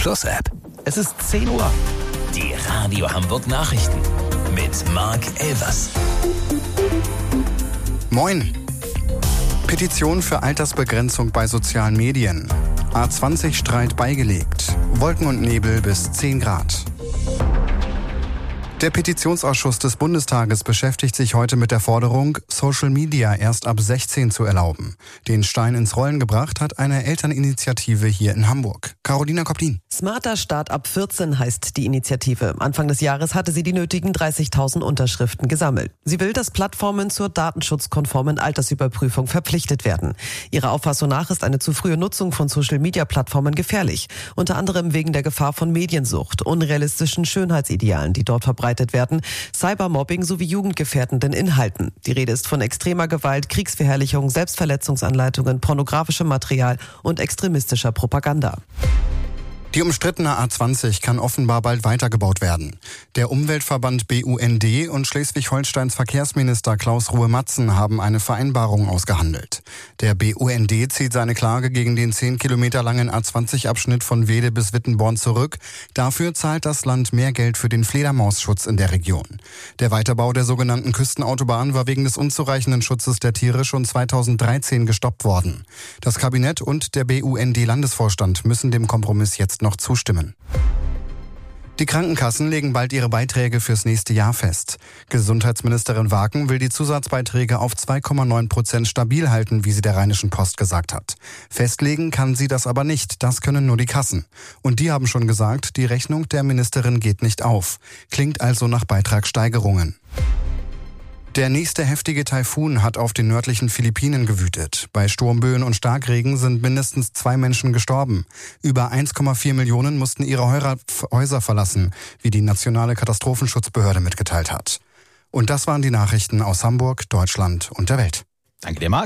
Plus App. Es ist 10 Uhr. Die Radio Hamburg Nachrichten mit Marc Elvers. Moin. Petition für Altersbegrenzung bei sozialen Medien. A20-Streit beigelegt. Wolken und Nebel bis 10 Grad. Der Petitionsausschuss des Bundestages beschäftigt sich heute mit der Forderung, Social Media erst ab 16 zu erlauben. Den Stein ins Rollen gebracht hat eine Elterninitiative hier in Hamburg. Carolina Koplin. Smarter Start ab 14 heißt die Initiative. Anfang des Jahres hatte sie die nötigen 30.000 Unterschriften gesammelt. Sie will, dass Plattformen zur datenschutzkonformen Altersüberprüfung verpflichtet werden. Ihrer Auffassung nach ist eine zu frühe Nutzung von Social-Media-Plattformen gefährlich. Unter anderem wegen der Gefahr von Mediensucht, unrealistischen Schönheitsidealen, die dort verbreitet werden, Cybermobbing sowie jugendgefährdenden Inhalten. Die Rede ist von extremer Gewalt, Kriegsverherrlichung, Selbstverletzungsanleitungen, pornografischem Material und extremistischer Propaganda. Die umstrittene A20 kann offenbar bald weitergebaut werden. Der Umweltverband BUND und Schleswig-Holsteins Verkehrsminister Klaus Ruhe-Matzen haben eine Vereinbarung ausgehandelt. Der BUND zieht seine Klage gegen den 10 Kilometer langen A20-Abschnitt von Wede bis Wittenborn zurück. Dafür zahlt das Land mehr Geld für den Fledermausschutz in der Region. Der Weiterbau der sogenannten Küstenautobahn war wegen des unzureichenden Schutzes der Tiere schon 2013 gestoppt worden. Das Kabinett und der BUND-Landesvorstand müssen dem Kompromiss jetzt noch zustimmen. Die Krankenkassen legen bald ihre Beiträge fürs nächste Jahr fest. Gesundheitsministerin Waken will die Zusatzbeiträge auf 2,9% stabil halten, wie sie der Rheinischen Post gesagt hat. Festlegen kann sie das aber nicht, das können nur die Kassen. Und die haben schon gesagt, die Rechnung der Ministerin geht nicht auf. Klingt also nach Beitragssteigerungen. Der nächste heftige Taifun hat auf den nördlichen Philippinen gewütet. Bei Sturmböen und Starkregen sind mindestens 2 Menschen gestorben. Über 1,4 Millionen mussten ihre Häuser verlassen, wie die nationale Katastrophenschutzbehörde mitgeteilt hat. Und das waren die Nachrichten aus Hamburg, Deutschland und der Welt. Danke dir, Marc.